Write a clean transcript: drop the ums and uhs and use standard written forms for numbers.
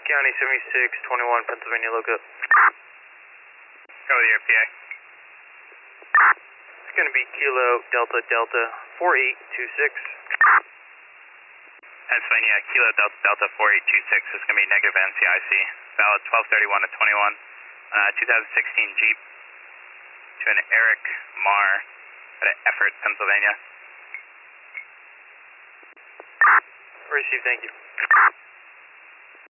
County 7621, Pennsylvania lookup. Go with your PA. It's going to be Kilo Delta Delta 4826. Pennsylvania, Kilo Delta Delta 4826 is going to be negative NCIC. Valid 1231 to 21. 2016 Jeep to an Eric Marr at Effort, Pennsylvania. Received, thank you.